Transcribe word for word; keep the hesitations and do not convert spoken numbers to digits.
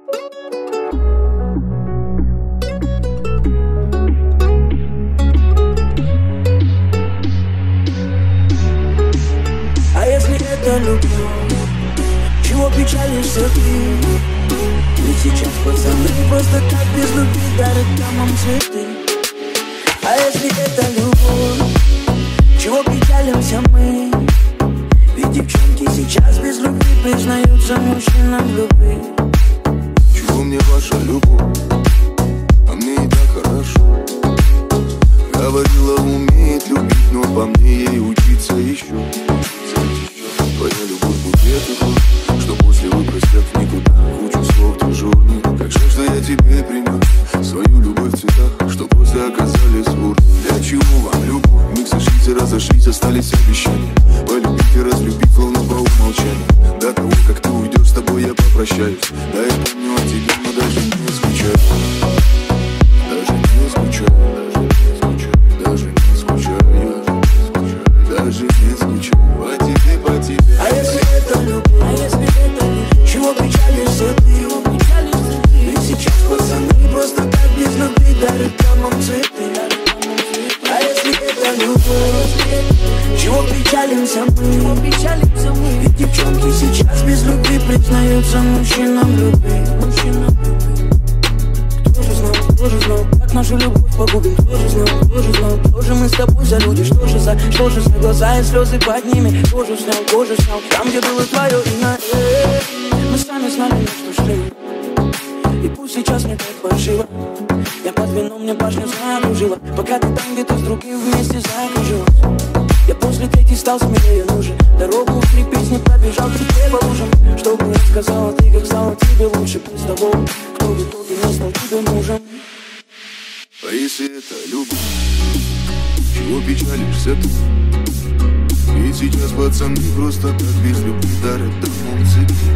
А если это любовь, чего печалишься ты? Ведь сейчас пацаны просто так без любви дарят дамам цветы. А если это любовь, чего печалимся мы? Ведь девчонки сейчас без любви признаются мужчинам в любви. Чего мне ваша любовь? А мне и так хорошо. Говорила, умеет любить, но по мне ей учиться еще. Твоя любовь букет и ход, что после выбросят в никуда. Кучу слов дежурных, как жаль, что я тебе принес свою любовь в цветах, что после оказались в урне. Для чего вам любовь? Мы сошлись и разошлись, остались обещания. Полюбить и разлюбить, словно по умолчанию. До того, как ты уйдешь, с тобой я попрощаюсь. Да, я помню о тебе, но даже не скучаю. Даже не скучаю, даже не скучаю, даже не скучаю по тебе, по тебе. А если это любовь, а если это любовь, чего печалишься ты? Ведь сейчас пацаны просто так без любви дарят дамам цветы. А если это любовь, чего печалимся мы? Ведь девчонки сейчас без любви признаются мужчинам в любви. Кто же знал, кто же знал, как нашу любовь погубим? Кто же знал, кто же знал, что же мы с тобой за люди? Что же за, что же за глаза и слезы под ними? Кто же снял, кто же снял, там, где было твое имя? Мы сами знали, на что шли. И пусть сейчас мне так паршиво, я под вином, мне башню закружила. Пока ты там где-то с другим вместе закружилась. Я после третьей стал смелее нужен. Дорогу в три песни пробежал тебе по лужам. Что бы я сказала, ты как стала тебе лучше. Без того, кто в итоге не стал тебе мужем. А если это любовь, чего печалишься ты? Ведь сейчас пацаны просто так без любви дарят дамам цветы.